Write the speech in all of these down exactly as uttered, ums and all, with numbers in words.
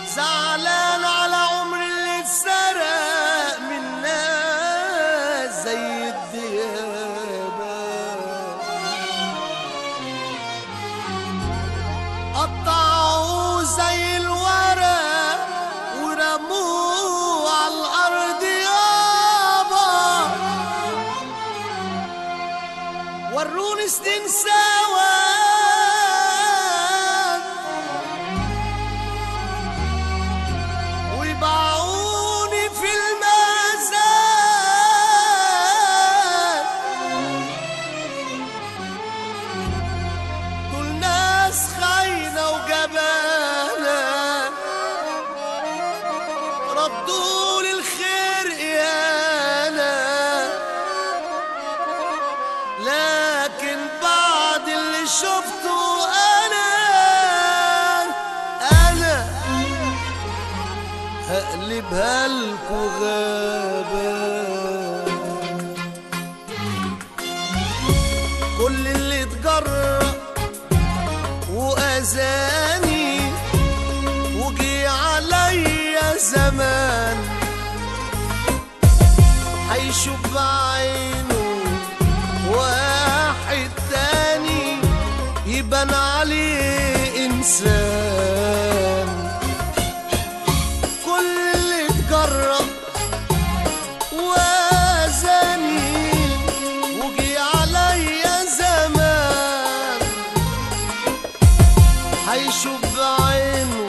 زعلان على عمري اللي اتسرق من ناس زي الديابة، قطعوه زي الورق ورموه على الأرض يابا، وروني سنين سوا ويباعوني في المزاد، دول ناس خاينة وجبانة ردولي الخير إيانا، لكن بعد اللي شفته أنا أنا هقلبها لكو غابة. كل اللي اتجرأ وأذاني وجي عليا زمان هيشوف بعينه واحد تاني يبان عليه إنسان. كل اللي اتجرأ وأذاني وجي عليا زمان هيشوف بعينه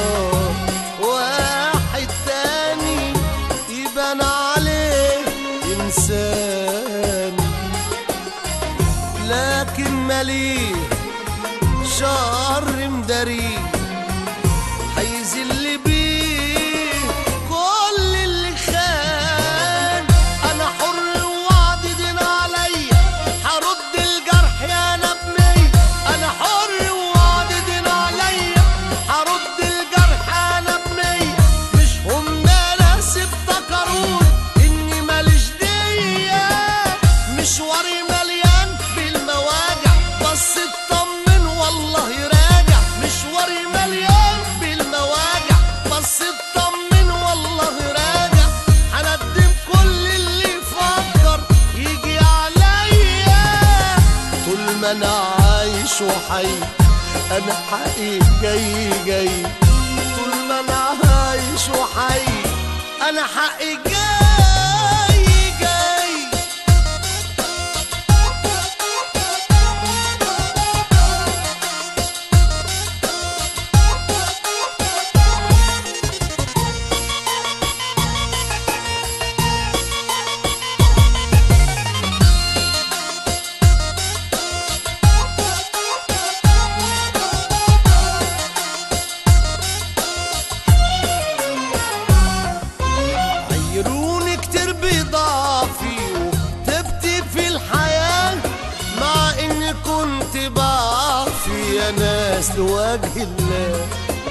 واحد تاني يبان عليه إنسان، لكن ماليه شر مداريه هيذل بيه كل اللي خان. انا حر ووعد دين عليا هرد الجرح يا نبني، انا حر ووعد دين عليا هرد الجرح يا نبني. مش هم ناس افتكروني اني ماليش دية، مشواري مليان بالمواجع بس اطمن والله راجع، مشواري مليان بالمواجع بس اطمن والله راجع. هندم كل اللي يفكر يجي عليا، طول ما انا عايش وحي انا حقيقي جاي جاي، طول ما انا عايش وحي انا حقيقي جاي جاي. عيروني كتير بضعفي وكتبتي في الحياة مع اني كنت بعفي يا ناس لوجه الله.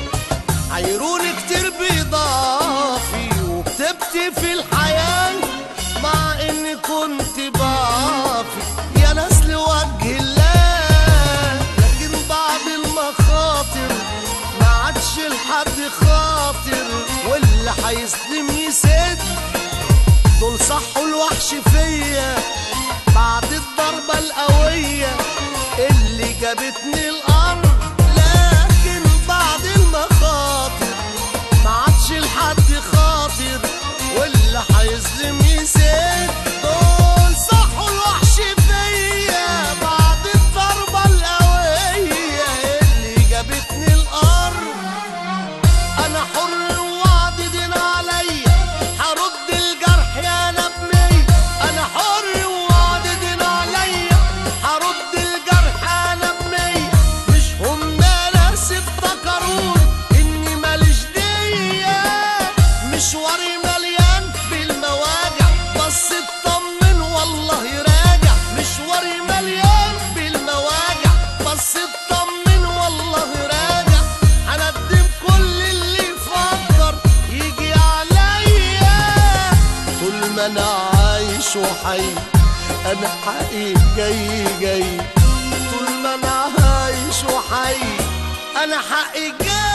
عيروني كتير بضعفي وكتبتي في الحياة مع اني كنت بعفي يا ناس لوجه الله، لكن بعد المخاطر ما عادش لحد خاطر، واللي هيسلم يسد دول صحوا الوحش فيا بعد الضربة القوية اللي جابتني الأرض. لكن بعد المخاطر ما عادش لحد خاطر، واللي هيسلم يسد دول صحوا الوحش فيا بعد الضربة القوية اللي جابتني الأرض. أنا حر ووعد دين عليا هرد الجرح يا نبني، أنا حر ووعد دين عليا هرد الجرح يا نبني. مش هم ناس افتكروني إني ماليش دية، مشواري مليان بالمواجع بس اطمن والله راجع، مشواري مليان بالمواجع بس اطمن والله راجع. هندم كل اللي يفكر يجي عليا، طول ما انا عايش وحي انا حقيقي جاي جاي، طول ما انا عايش وحي انا حقي جاي.